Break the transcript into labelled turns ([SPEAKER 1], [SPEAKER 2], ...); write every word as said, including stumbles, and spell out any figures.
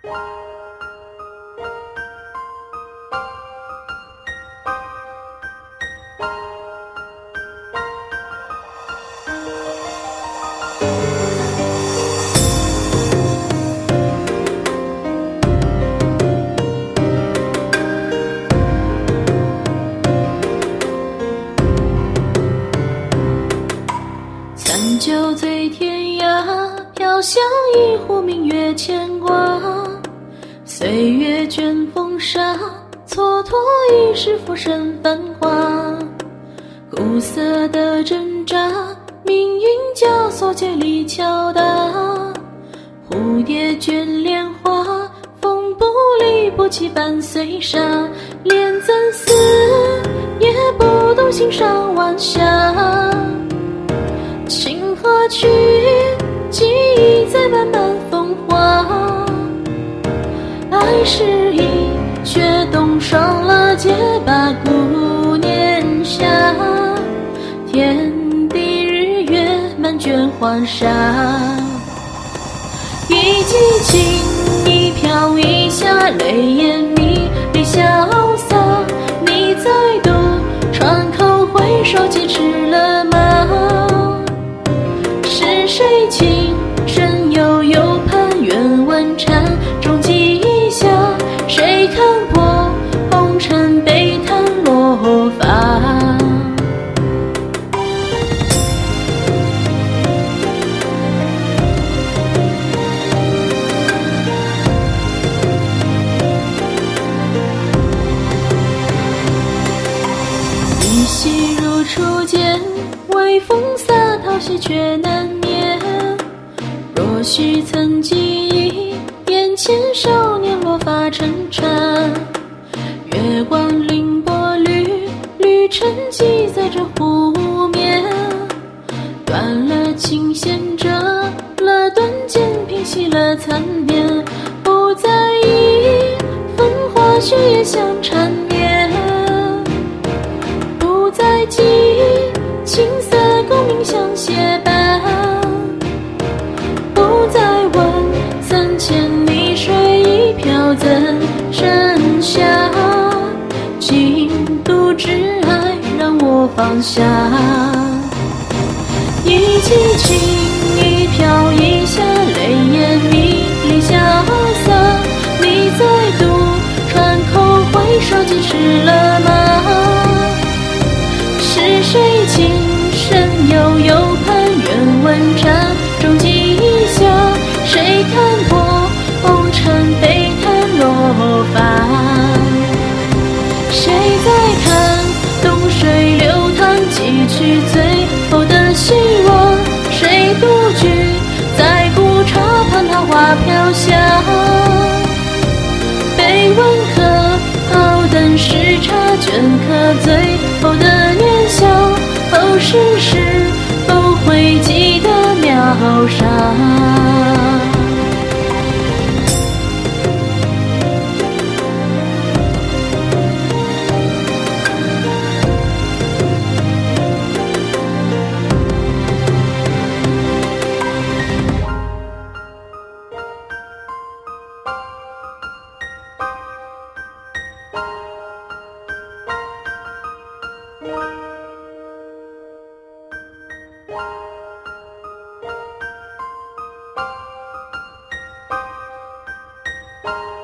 [SPEAKER 1] 三九醉天涯，飘香一壶明月牵挂。岁月卷风沙，蹉跎一世浮生繁华。苦涩的挣扎，命运枷锁接力敲打。蝴蝶卷莲花，风不离不弃伴随沙。莲怎思，也不懂心上晚霞。情何去，记忆在慢慢风化。爱是一雪冻霜了结疤，顾年夏。天地日月满卷黄沙。一季情，一飘一下，泪眼迷离潇洒。你再度川口回首，几尺了马。是谁情深悠悠盼愿问禅，终记一下。谁看破红尘悲叹落发。依稀如初见，微风洒淘洗却难眠。若许曾记忆，眼前少年落发沉缠。月光凌波绿，绿沉积在这湖面。断了琴弦，折了断剑，平息了残念。不在意风花雪月相缠绵，不再记青涩功名相携伴。不再问三千里水一漂怎剩下。尽度挚爱让我放下。一季情，一飘一下，泪眼迷离潇洒。你再度川口回首，几尺了马。是谁情深悠悠盼愿问禅，终记一下。谁看破红尘悲叹落发。谁在看东水流淌，几曲最后的希望。谁独居在古刹畔，桃花飘香。碑文刻好等时差，镌刻最后的念想。后世是否会记得渺杀。Bye.